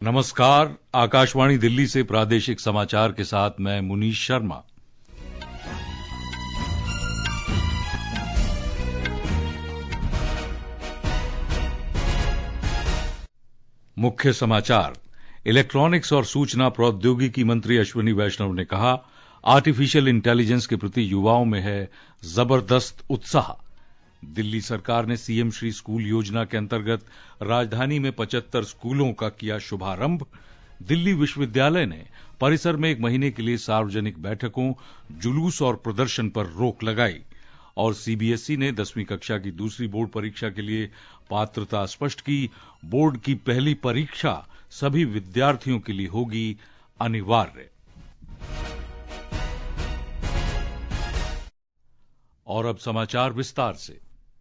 नमस्कार। आकाशवाणी दिल्ली से प्रादेशिक समाचार के साथ मैं मुनीश शर्मा। मुख्य समाचार। इलेक्ट्रॉनिक्स और सूचना प्रौद्योगिकी मंत्री अश्विनी वैष्णव ने कहा, आर्टिफिशियल इंटेलिजेंस के प्रति युवाओं में है जबरदस्त उत्साह। दिल्ली सरकार ने सीएम श्री स्कूल योजना के अंतर्गत राजधानी में 75 स्कूलों का किया शुभारंभ। दिल्ली विश्वविद्यालय ने परिसर में 1 महीने के लिए सार्वजनिक बैठकों, जुलूस और प्रदर्शन पर रोक लगाई। और सीबीएसई ने 10वीं कक्षा की दूसरी बोर्ड परीक्षा के लिए पात्रता स्पष्ट की। बोर्ड की पहली परीक्षा सभी विद्यार्थियों के लिए होगी अनिवार्य। और अब समाचार विस्तार से।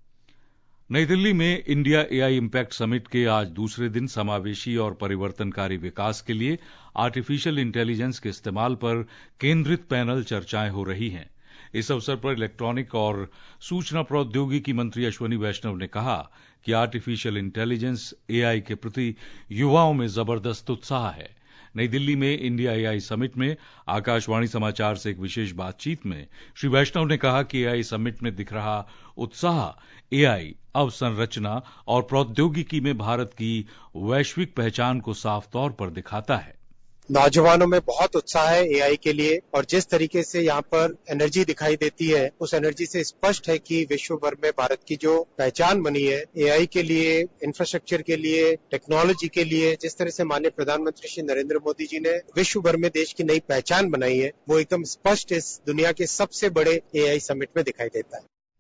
नई दिल्ली में इंडिया एआई इम्पैक्ट समिट के आज दूसरे दिन समावेशी और परिवर्तनकारी विकास के लिए आर्टिफिशियल इंटेलिजेंस के इस्तेमाल पर केंद्रित पैनल चर्चाएं हो रही हैं। इस अवसर पर इलेक्ट्रॉनिक और सूचना प्रौद्योगिकी मंत्री अश्विनी वैष्णव ने कहा कि आर्टिफिशियल इंटेलिजेंस एआई के प्रति युवाओं में जबरदस्त उत्साह है। नई दिल्ली में इंडिया एआई समिट में आकाशवाणी समाचार से एक विशेष बातचीत में श्री वैष्णव ने कहा कि एआई समिट में दिख रहा उत्साह एआई अवसंरचना और प्रौद्योगिकी में भारत की वैश्विक पहचान को साफ तौर पर दिखाता है। नौजवानों में बहुत उत्साह है एआई के लिए और जिस तरीके से यहाँ पर एनर्जी दिखाई देती है, उस एनर्जी से स्पष्ट है कि विश्व भर में भारत की जो पहचान बनी है एआई के लिए, इंफ्रास्ट्रक्चर के लिए, टेक्नोलॉजी के लिए, जिस तरह से माननीय प्रधानमंत्री श्री नरेंद्र मोदी जी ने विश्व भर में देश की नई पहचान बनाई है, वो एकदम स्पष्ट इस दुनिया के सबसे बड़े एआई समिट में दिखाई देता है।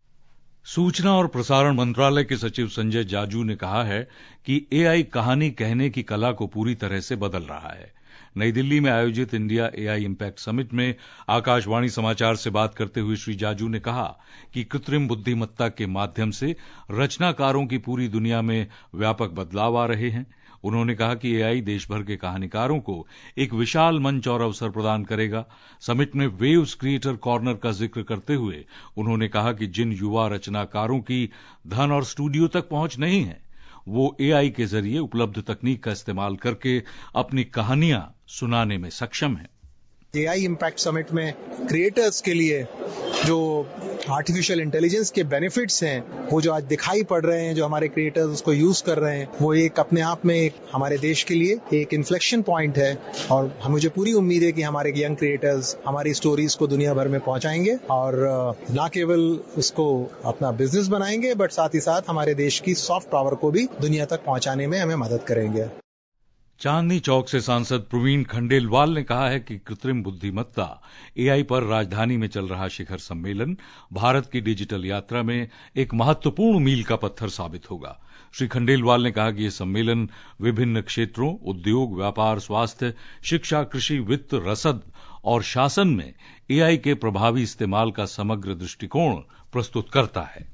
सूचना और प्रसारण मंत्रालय के सचिव संजय जाजू ने कहा है कि एआई कहानी कहने की कला को पूरी तरह से बदल रहा है। नई दिल्ली में आयोजित इंडिया एआई इम्पैक्ट समिट में आकाशवाणी समाचार से बात करते हुए श्री जाजू ने कहा कि कृत्रिम बुद्धिमत्ता के माध्यम से रचनाकारों की पूरी दुनिया में व्यापक बदलाव आ रहे हैं। उन्होंने कहा कि एआई देश भर के कहानीकारों को एक विशाल मंच और अवसर प्रदान करेगा। समिट में वेव्स क्रिएटर कॉर्नर का जिक्र करते हुए उन्होंने कहा कि जिन युवा रचनाकारों की धन और स्टूडियो तक पहुंच नहीं है, वो एआई के जरिए उपलब्ध तकनीक का इस्तेमाल करके अपनी कहानियां सुनाने में सक्षम हैं। एआई इम्पैक्ट समिट में क्रिएटर्स के लिए जो आर्टिफिशियल इंटेलिजेंस के बेनिफिट्स हैं, वो जो आज दिखाई पड़ रहे हैं, जो हमारे क्रिएटर्स उसको यूज कर रहे हैं, वो एक अपने आप में एक हमारे देश के लिए एक इन्फ्लेक्शन पॉइंट है। और मुझे पूरी उम्मीद है कि हमारे यंग क्रिएटर्स हमारी स्टोरीज को दुनिया भर में पहुंचाएंगे और न केवल उसको अपना बिजनेस बनाएंगे, बट साथ ही साथ हमारे देश की सॉफ्ट पावर को भी दुनिया तक पहुंचाने में हमें मदद करेंगे। चांदनी चौक से सांसद प्रवीण खंडेलवाल ने कहा है कि कृत्रिम बुद्धिमत्ता एआई पर राजधानी में चल रहा शिखर सम्मेलन भारत की डिजिटल यात्रा में एक महत्वपूर्ण मील का पत्थर साबित होगा। श्री खंडेलवाल ने कहा कि यह सम्मेलन विभिन्न क्षेत्रों, उद्योग, व्यापार, स्वास्थ्य, शिक्षा, कृषि, वित्त, रसद और शासन में एआई के प्रभावी इस्तेमाल का समग्र दृष्टिकोण प्रस्तुत करता है।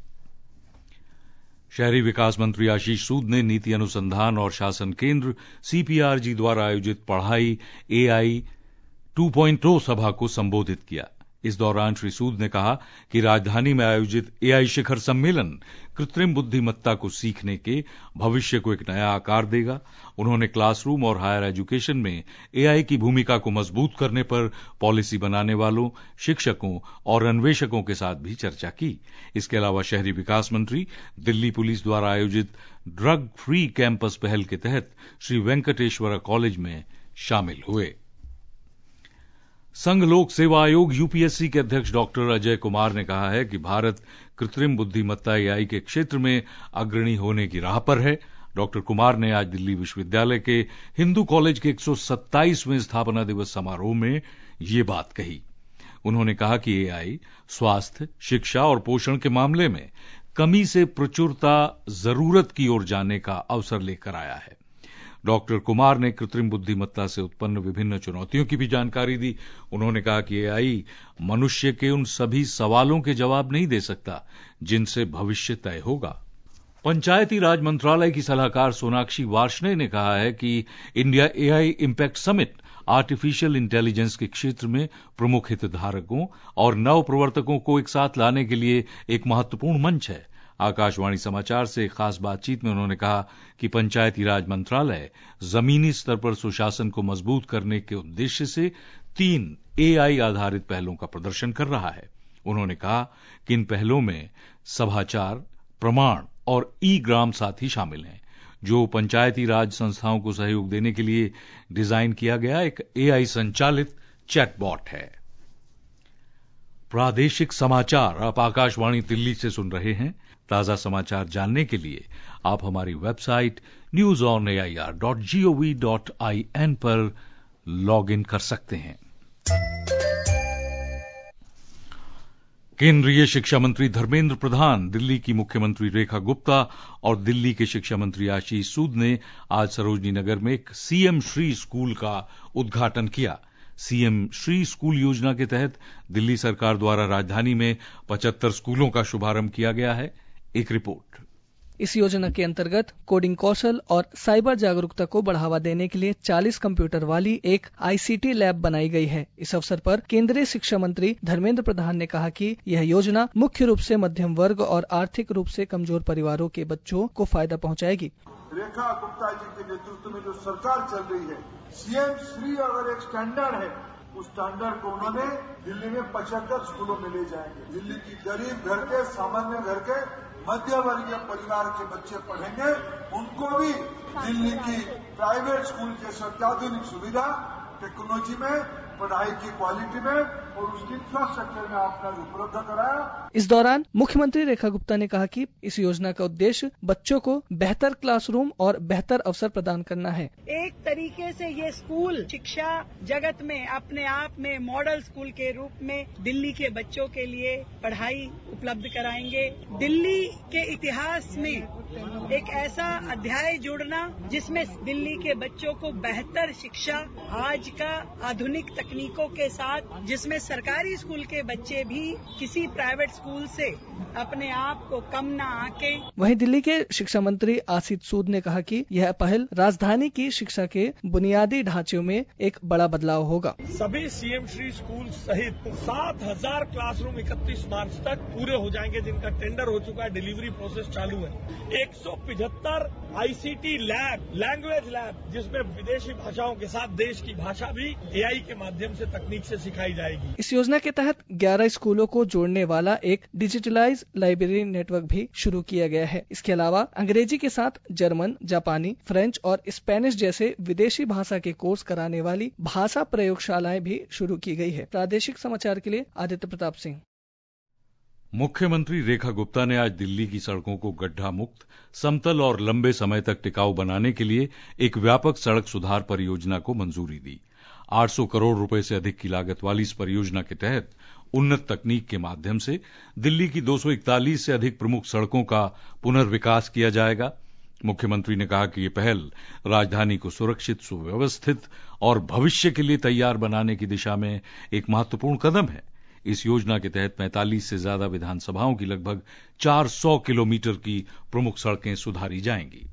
शहरी विकास मंत्री आशीष सूद ने नीति अनुसंधान और शासन केंद्र सीपीआरजी द्वारा आयोजित पढ़ाई एआई 2.0 सभा को संबोधित किया। इस दौरान श्री सूद ने कहा कि राजधानी में आयोजित एआई शिखर सम्मेलन कृत्रिम बुद्धिमत्ता को सीखने के भविष्य को एक नया आकार देगा। उन्होंने क्लासरूम और हायर एजुकेशन में एआई की भूमिका को मजबूत करने पर पॉलिसी बनाने वालों, शिक्षकों और अन्वेषकों के साथ भी चर्चा की। इसके अलावा शहरी विकास मंत्री दिल्ली पुलिस द्वारा आयोजित ड्रग फ्री कैंपस पहल के तहत श्री वेंकटेश्वरा कॉलेज में शामिल हुए। संघ लोक सेवा आयोग यूपीएससी के अध्यक्ष डॉक्टर अजय कुमार ने कहा है कि भारत कृत्रिम बुद्धिमत्ता एआई के क्षेत्र में अग्रणी होने की राह पर है। डॉक्टर कुमार ने आज दिल्ली विश्वविद्यालय के हिंदू कॉलेज के 127वें स्थापना दिवस समारोह में ये बात कही। उन्होंने कहा कि एआई स्वास्थ्य, शिक्षा और पोषण के मामले में कमी से प्रचुरता जरूरत की ओर जाने का अवसर लेकर आया है। डॉक्टर कुमार ने कृत्रिम बुद्धिमत्ता से उत्पन्न विभिन्न चुनौतियों की भी जानकारी दी। उन्होंने कहा कि एआई मनुष्य के उन सभी सवालों के जवाब नहीं दे सकता जिनसे भविष्य तय होगा। पंचायती राज मंत्रालय की सलाहकार सोनाक्षी वार्ष्णेय ने कहा है कि India AI impact summit artificial intelligence के क्षेत्र में प्रमुख हितधारकों और नव प्रवर्तकों को एक साथ लाने के लिए एक महत्वपूर्ण मंच है। आकाशवाणी समाचार से एक खास बातचीत में उन्होंने कहा कि पंचायती राज मंत्रालय जमीनी स्तर पर सुशासन को मजबूत करने के उद्देश्य से 3 AI आधारित पहलों का प्रदर्शन कर रहा है। उन्होंने कहा कि इन पहलों में सभाचार, प्रमाण और ई-ग्राम साथी शामिल हैं, जो पंचायती राज संस्थाओं को सहयोग देने के लिए डिजाइन किया गया एक AI संचालित चैटबॉट है। प्रादेशिक समाचार आप आकाशवाणी दिल्ली से सुन रहे हैं। ताजा समाचार जानने के लिए आप हमारी वेबसाइट newsonair.gov.in पर लॉग इन कर सकते हैं। केंद्रीय शिक्षा मंत्री धर्मेंद्र प्रधान, दिल्ली की मुख्यमंत्री रेखा गुप्ता और दिल्ली के शिक्षा मंत्री आशीष सूद ने आज सरोजनी नगर में एक सीएम श्री स्कूल का उद्घाटन किया। सीएम श्री स्कूल योजना के तहत दिल्ली सरकार द्वारा राजधानी में 75 स्कूलों का शुभारंभ किया गया है। एक रिपोर्ट। इस योजना के अंतर्गत कोडिंग कौशल और साइबर जागरूकता को बढ़ावा देने के लिए 40 कंप्यूटर वाली एक ICT लैब बनाई गई है। इस अवसर पर केंद्रीय शिक्षा मंत्री धर्मेंद्र प्रधान ने कहा कि यह योजना मुख्य रूप से मध्यम वर्ग और आर्थिक रूप से कमजोर परिवारों के बच्चों को फायदा पहुंचाएगी। रेखा गुप्ता जी के नेतृत्व में जो सरकार चल रही है, सीएम श्री अगर एक स्टैंडर्ड है, उस स्टैंडर्ड को उन्होंने दिल्ली में 75 स्कूलों में ले जाएंगे। दिल्ली की गरीब घर के, सामान्य घर के, मध्य वर्गीय परिवार के बच्चे पढ़ेंगे, उनको भी दिल्ली की प्राइवेट स्कूल के अत्याधुनिक सुविधा, टेक्नोलॉजी में, पढ़ाई की क्वालिटी में और उसकी इंफ्रास्ट्रक्चर में आपने उपलब्ध कराया। इस दौरान मुख्यमंत्री रेखा गुप्ता ने कहा कि इस योजना का उद्देश्य बच्चों को बेहतर क्लासरूम और बेहतर अवसर प्रदान करना है। एक तरीके से ये स्कूल शिक्षा जगत में अपने आप में मॉडल स्कूल के रूप में दिल्ली के बच्चों के लिए पढ़ाई उपलब्ध कराएंगे। दिल्ली के इतिहास में एक ऐसा अध्याय जोड़ना जिसमें दिल्ली के बच्चों को बेहतर शिक्षा आज का आधुनिक तकनीकों के साथ, जिसमें सरकारी स्कूल के बच्चे भी किसी प्राइवेट स्कूल से अपने आप को कम न आके। वहीं दिल्ली के शिक्षा मंत्री आशीष सूद ने कहा कि यह पहल राजधानी की शिक्षा के बुनियादी ढांचे में एक बड़ा बदलाव होगा। सभी सीएम श्री स्कूल सहित 7,000 क्लासरूम 31 मार्च तक पूरे हो जाएंगे, जिनका टेंडर हो चुका है, डिलीवरी प्रोसेस चालू है। 175 ICT लैब, लैंग्वेज लैब, जिसमें विदेशी भाषाओं के साथ देश की भाषा भी AI के माध्यम से तकनीक से सिखाई जाएगी। इस योजना के तहत 11 स्कूलों को जोड़ने वाला एक डिजिटलाइज लाइब्रेरी नेटवर्क भी शुरू किया गया है। इसके अलावा अंग्रेजी के साथ जर्मन, जापानी, फ्रेंच और स्पेनिश जैसे विदेशी भाषा के कोर्स कराने वाली भाषा प्रयोगशालाएं भी शुरू की गई है। प्रादेशिक समाचार के लिए आदित्य प्रताप सिंह। मुख्यमंत्री रेखा गुप्ता ने आज दिल्ली की सड़कों को गड्ढा मुक्त, समतल और लंबे समय तक टिकाऊ बनाने के लिए एक व्यापक सड़क सुधार परियोजना को मंजूरी दी। 800 करोड़ रुपए से अधिक की लागत वाली इस परियोजना के तहत उन्नत तकनीक के माध्यम से दिल्ली की 241 से अधिक प्रमुख सड़कों का पुनर्विकास किया जाएगा। मुख्यमंत्री ने कहा कि यह पहल राजधानी को सुरक्षित, सुव्यवस्थित और भविष्य के लिए तैयार बनाने की दिशा में एक महत्वपूर्ण कदम है। इस योजना के तहत 45 से ज्यादा विधानसभाओं की लगभग 400 किलोमीटर की प्रमुख सड़कें सुधारी जाएंगी।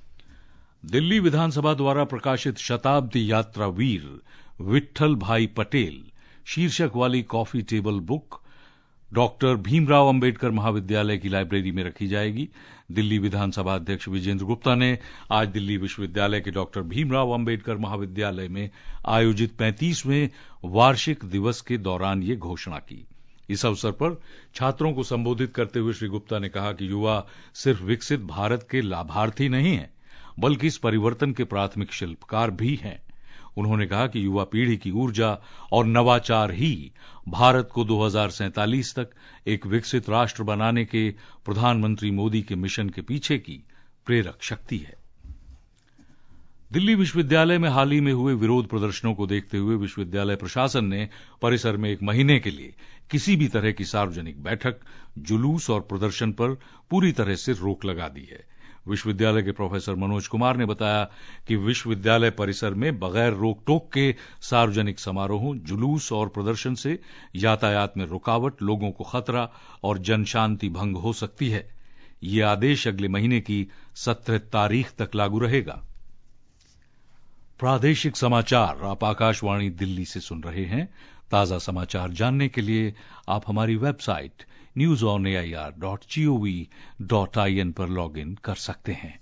दिल्ली विधानसभा द्वारा प्रकाशित शताब्दी यात्रा वीर विट्ठल भाई पटेल शीर्षक वाली coffee table book doctor Bhimrao Ambedkar महाविद्यालय की लाइब्रेरी में रखी जाएगी। दिल्ली विधानसभा अध्यक्ष विजेंद्र गुप्ता ने आज दिल्ली विश्वविद्यालय के डॉक्टर भीमराव अंबेडकर महाविद्यालय में आयोजित 35वें वार्षिक दिवस के दौरान ये घोषणा की। इस अवसर पर छात्रों को संबोधित करते हुए श्री गुप्ता ने कहा कि युवा सिर्फ विकसित भारत के लाभार्थी नहीं हैं, बल्कि इस परिवर्तन के प्राथमिक शिल्पकार भी हैं। उन्होंने कहा कि युवा पीढ़ी की ऊर्जा और नवाचार ही भारत को 2047 तक एक विकसित राष्ट्र बनाने के प्रधानमंत्री मोदी के मिशन के पीछे की प्रेरक शक्ति है। दिल्ली विश्वविद्यालय में हाल ही में हुए विरोध प्रदर्शनों को देखते हुए विश्वविद्यालय प्रशासन ने परिसर में 1 महीने के लिए किसी भी तरह की सार्वजनिक बैठक, जुलूस और प्रदर्शन पर पूरी तरह से रोक लगा दी है। विश्वविद्यालय के प्रोफेसर मनोज कुमार ने बताया कि विश्वविद्यालय परिसर में बगैर रोक टोक के सार्वजनिक समारोहों, जुलूस और प्रदर्शन से यातायात में रुकावट, लोगों को खतरा और जनशांति भंग हो सकती है। ये आदेश अगले महीने की 17 तारीख तक लागू रहेगा। प्रादेशिक समाचार आप आकाशवाणी दिल्ली से सुन रहे हैं। ताजा समाचार जानने के लिए आप हमारी वेबसाइट newsonair.gov.in पर लॉगिन कर सकते हैं।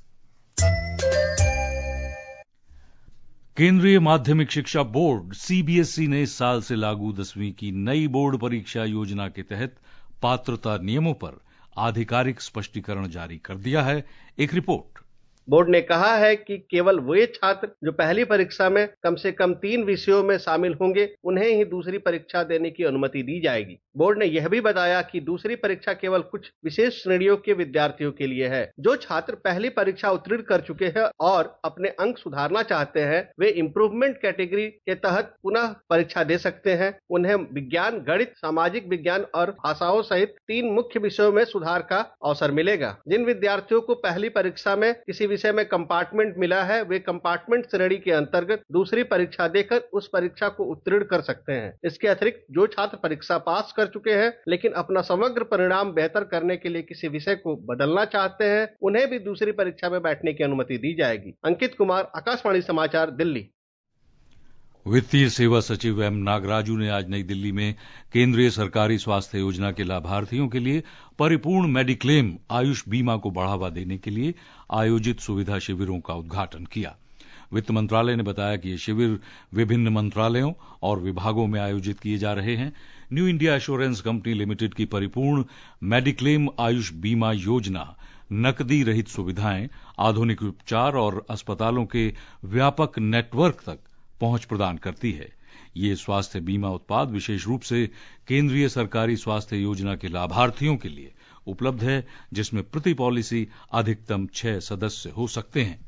केंद्रीय माध्यमिक शिक्षा बोर्ड सीबीएसई ने इस साल से लागू 10वीं की नई बोर्ड परीक्षा योजना के तहत पात्रता नियमों पर आधिकारिक स्पष्टीकरण जारी कर दिया है। एक रिपोर्ट। बोर्ड ने कहा है कि केवल वे छात्र जो पहली परीक्षा में कम से कम 3 विषयों में शामिल होंगे उन्हें ही दूसरी परीक्षा देने की अनुमति दी जाएगी। बोर्ड ने यह भी बताया कि दूसरी परीक्षा केवल कुछ विशेष श्रेणियों के विद्यार्थियों के लिए है। जो छात्र पहली परीक्षा उत्तीर्ण कर चुके हैं और अपने अंक सुधारना चाहते हैं वे इम्प्रूवमेंट कैटेगरी के तहत पुनः परीक्षा दे सकते हैं। उन्हें विज्ञान, गणित, सामाजिक विज्ञान और भाषाओं सहित 3 मुख्य विषयों में सुधार का अवसर मिलेगा। जिन विद्यार्थियों को पहली परीक्षा में किसी विषय में कंपार्टमेंट मिला है वे कंपार्टमेंट श्रेणी के अंतर्गत दूसरी परीक्षा देकर उस परीक्षा को उत्तीर्ण कर सकते हैं। इसके अतिरिक्त जो छात्र परीक्षा पास कर चुके हैं लेकिन अपना समग्र परिणाम बेहतर करने के लिए किसी विषय को बदलना चाहते हैं उन्हें भी दूसरी परीक्षा में बैठने की अनुमति दी जाएगी। अंकित कुमार, आकाशवाणी समाचार, दिल्ली। वित्तीय सेवा सचिव एम नागराजू ने आज नई दिल्ली में केंद्रीय सरकारी स्वास्थ्य योजना के लाभार्थियों के लिए परिपूर्ण मेडिक्लेम आयुष बीमा को बढ़ावा देने के लिए आयोजित सुविधा शिविरों का उद्घाटन किया। वित्त मंत्रालय ने बताया कि ये शिविर विभिन्न मंत्रालयों और विभागों में आयोजित किए जा रहे हैं। New India Assurance company limited की परिपूर्ण मेडिक्लेम आयुष बीमा योजना नकदी रहित सुविधाएं, आधुनिक उपचार और अस्पतालों के व्यापक नेटवर्क तक पहुंच प्रदान करती है। ये स्वास्थ्य बीमा उत्पाद विशेष रूप से केंद्रीय सरकारी स्वास्थ्य योजना के लाभार्थियों के लिए उपलब्ध है, जिसमें प्रति पॉलिसी अधिकतम 6 सदस्य हो सकते हैं।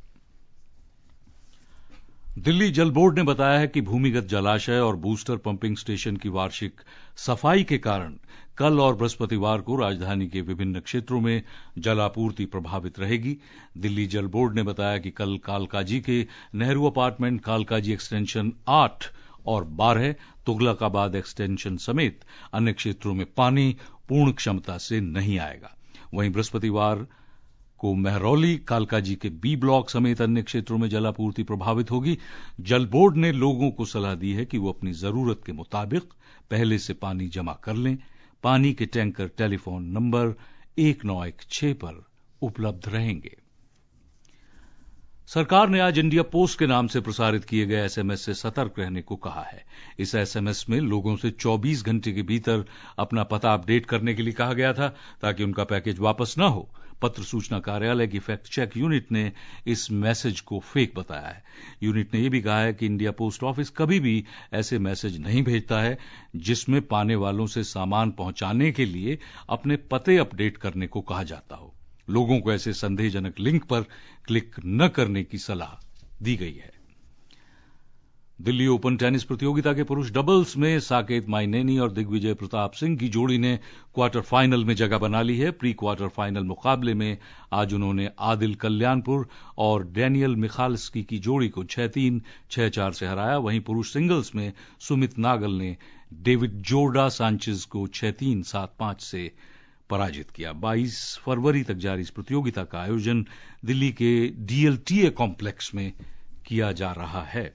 दिल्ली जल बोर्ड ने बताया है कि भूमिगत जलाशय और बूस्टर पंपिंग स्टेशन की वार्षिक सफाई के कारण कल और बृहस्पतिवार को राजधानी के विभिन्न क्षेत्रों में जलापूर्ति प्रभावित रहेगी। दिल्ली जल बोर्ड ने बताया कि कल कालकाजी के नेहरू अपार्टमेंट, कालकाजी एक्सटेंशन 8 और 12, तुगलकाबाद एक्सटेंशन समेत अन्य क्षेत्रों में पानी पूर्ण क्षमता से नहीं आएगा। वहीं बृहस्पतिवार को महरौली, कालकाजी के बी ब्लॉक समेत अन्य क्षेत्रों में जलापूर्ति प्रभावित होगी। जल बोर्ड ने लोगों को सलाह दी है कि वो अपनी जरूरत के मुताबिक पहले से पानी जमा कर लें। पानी के टैंकर टेलीफोन नंबर 1916 पर उपलब्ध रहेंगे। सरकार ने आज इंडिया पोस्ट के नाम से प्रसारित किए गए एसएमएस से सतर्क रहने को कहा है। इस एसएमएस में लोगों से 24 घंटे के भीतर अपना पता अपडेट करने के लिए कहा गया था ताकि उनका पैकेज वापस न हो। पत्र सूचना कार्यालय की फैक्ट चेक यूनिट ने इस मैसेज को फेक बताया है। यूनिट ने यह भी कहा है कि इंडिया पोस्ट ऑफिस कभी भी ऐसे मैसेज नहीं भेजता है जिसमें पाने वालों से सामान पहुंचाने के लिए अपने पते अपडेट करने को कहा जाता हो। लोगों को ऐसे संदेहजनक लिंक पर क्लिक न करने की सलाह दी गई है। दिल्ली ओपन टेनिस प्रतियोगिता के पुरुष डबल्स में साकेत माइनेनी और दिग्विजय प्रताप सिंह की जोड़ी ने क्वार्टर फाइनल में जगह बना ली है। प्री क्वार्टर फाइनल मुकाबले में आज उन्होंने आदिल कल्याणपुर और डैनियल मिखाल्स्की की जोड़ी को 6-3, 6-4 से हराया। वहीं पुरुष सिंगल्स में सुमित नागल ने डेविड जोर्डा सांचेज को 6-3, 7-5 से पराजित किया। 22 फरवरी तक जारी इस प्रतियोगिता का आयोजन दिल्ली के डीएलटीए कॉम्प्लेक्स में किया जा रहा है।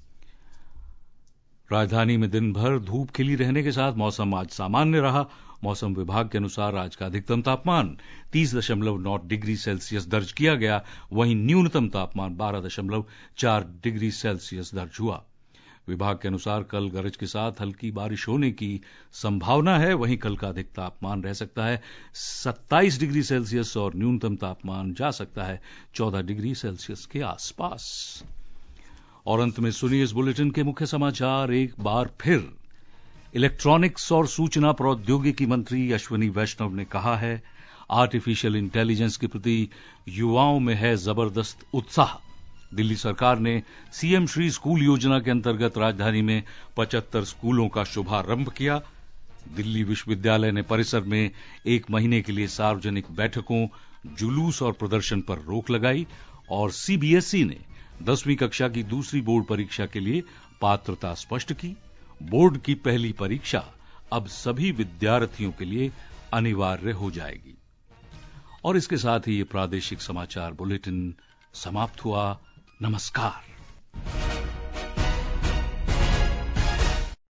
राजधानी में दिन भर धूप खिली रहने के साथ मौसम आज सामान्य रहा। मौसम विभाग के अनुसार आज का अधिकतम तापमान 30.9 डिग्री सेल्सियस दर्ज किया गया। वहीं न्यूनतम तापमान 12.4 डिग्री सेल्सियस दर्ज हुआ। विभाग के अनुसार कल गरज के साथ हल्की बारिश होने की संभावना है। वहीं कल का अधिक तापमान रह सकता है 27 डिग्री सेल्सियस और न्यूनतम तापमान जा सकता है 14 डिग्री सेल्सियस के आसपास। और अंत में सुनिए इस बुलेटिन के मुख्य समाचार एक बार फिर। इलेक्ट्रॉनिक्स और सूचना प्रौद्योगिकी मंत्री अश्विनी वैष्णव ने कहा है, आर्टिफिशियल इंटेलिजेंस के प्रति युवाओं में है जबरदस्त उत्साह। दिल्ली सरकार ने सीएम श्री स्कूल योजना के अंतर्गत राजधानी में 75 स्कूलों का शुभारंभ किया। दिल्ली विश्वविद्यालय ने परिसर में 1 महीने के लिए सार्वजनिक बैठकों, जुलूस और प्रदर्शन पर रोक लगाई। और सीबीएसई ने 10वीं कक्षा की दूसरी बोर्ड परीक्षा के लिए पात्रता स्पष्ट की। बोर्ड की पहली परीक्षा अब सभी विद्यार्थियों के लिए अनिवार्य हो जाएगी। और इसके साथ ही ये प्रादेशिक समाचार बुलेटिन समाप्त हुआ। नमस्कार।